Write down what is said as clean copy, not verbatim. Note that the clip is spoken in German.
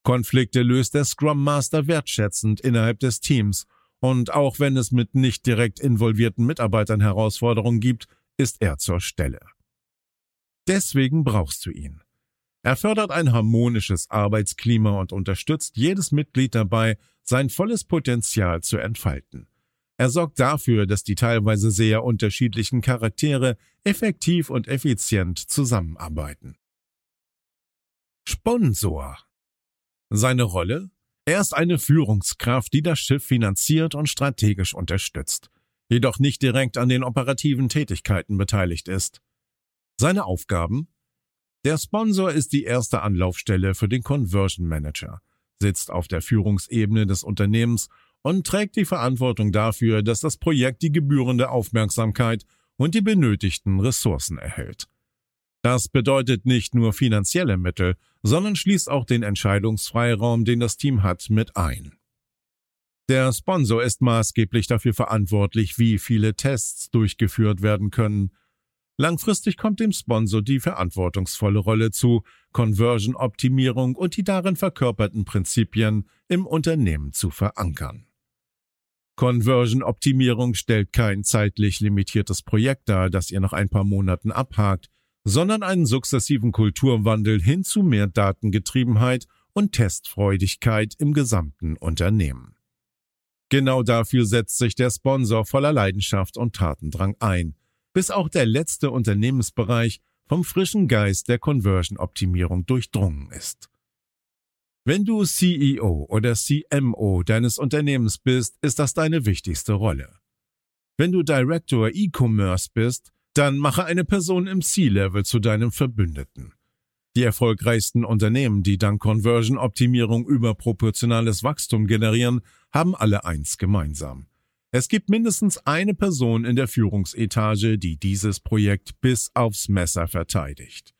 Konflikte löst der Scrum Master wertschätzend innerhalb des Teams, und auch wenn es mit nicht direkt involvierten Mitarbeitern Herausforderungen gibt, ist er zur Stelle. Deswegen brauchst du ihn. Er fördert ein harmonisches Arbeitsklima und unterstützt jedes Mitglied dabei, sein volles Potenzial zu entfalten. Er sorgt dafür, dass die teilweise sehr unterschiedlichen Charaktere effektiv und effizient zusammenarbeiten. Sponsor. Seine Rolle? Er ist eine Führungskraft, die das Schiff finanziert und strategisch unterstützt, jedoch nicht direkt an den operativen Tätigkeiten beteiligt ist. Seine Aufgaben? Der Sponsor ist die erste Anlaufstelle für den Conversion Manager, sitzt auf der Führungsebene des Unternehmens und trägt die Verantwortung dafür, dass das Projekt die gebührende Aufmerksamkeit und die benötigten Ressourcen erhält. Das bedeutet nicht nur finanzielle Mittel, sondern schließt auch den Entscheidungsfreiraum, den das Team hat, mit ein. Der Sponsor ist maßgeblich dafür verantwortlich, wie viele Tests durchgeführt werden können. Langfristig kommt dem Sponsor die verantwortungsvolle Rolle zu, Conversion-Optimierung und die darin verkörperten Prinzipien im Unternehmen zu verankern. Conversion-Optimierung stellt kein zeitlich limitiertes Projekt dar, das ihr nach ein paar Monaten abhakt, sondern einen sukzessiven Kulturwandel hin zu mehr Datengetriebenheit und Testfreudigkeit im gesamten Unternehmen. Genau dafür setzt sich der Sponsor voller Leidenschaft und Tatendrang ein, bis auch der letzte Unternehmensbereich vom frischen Geist der Conversion-Optimierung durchdrungen ist. Wenn du CEO oder CMO deines Unternehmens bist, ist das deine wichtigste Rolle. Wenn du Director E-Commerce bist, dann mache eine Person im C-Level zu deinem Verbündeten. Die erfolgreichsten Unternehmen, die dank Conversion-Optimierung überproportionales Wachstum generieren, haben alle eins gemeinsam. Es gibt mindestens eine Person in der Führungsetage, die dieses Projekt bis aufs Messer verteidigt.